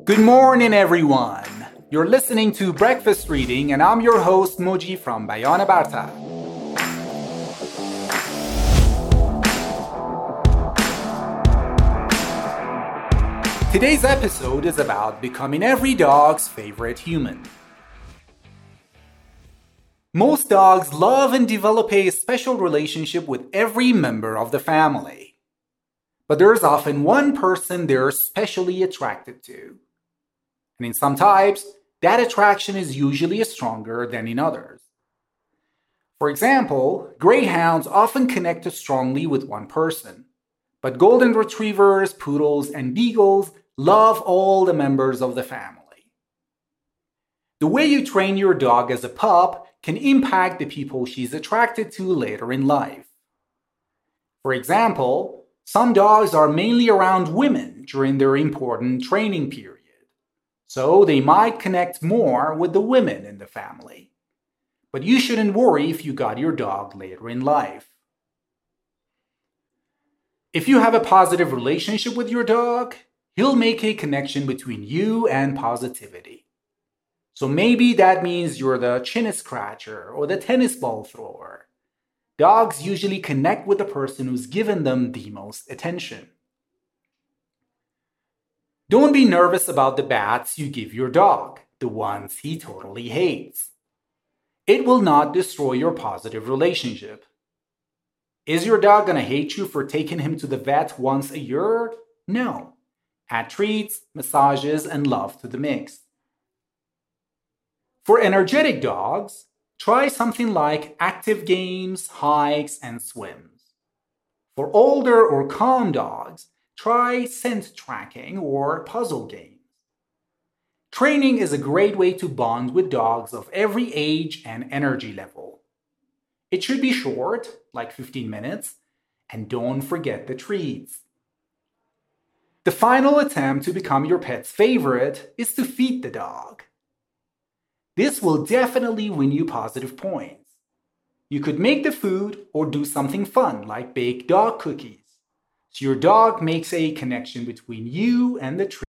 Good morning, everyone. You're listening to Breakfast Reading, and I'm your host, Moji from Bayana Barta. Today's episode is about becoming every dog's favorite human. Most dogs love and develop a special relationship with every member of the family. But there's often one person they're especially attracted to. And in some types, that attraction is usually stronger than in others. For example, greyhounds often connect strongly with one person, but golden retrievers, poodles, and beagles love all the members of the family. The way you train your dog as a pup can impact the people she's attracted to later in life. For example, some dogs are mainly around women during their important training period. So they might connect more with the women in the family. But you shouldn't worry if you got your dog later in life. If you have a positive relationship with your dog, he'll make a connection between you and positivity. So maybe that means you're the chin scratcher or the tennis ball thrower. Dogs usually connect with the person who's given them the most attention. Don't be nervous about the bats you give your dog, the ones he totally hates. It will not destroy your positive relationship. Is your dog gonna hate you for taking him to the vet once a year? No. Add treats, massages, and love to the mix. For energetic dogs, try something like active games, hikes, and swims. For older or calm dogs, try scent tracking or puzzle games. Training is a great way to bond with dogs of every age and energy level. It should be short, like 15 minutes, and don't forget the treats. The final attempt to become your pet's favorite is to feed the dog. This will definitely win you positive points. You could make the food or do something fun like bake dog cookies. So your dog makes a connection between you and the treat.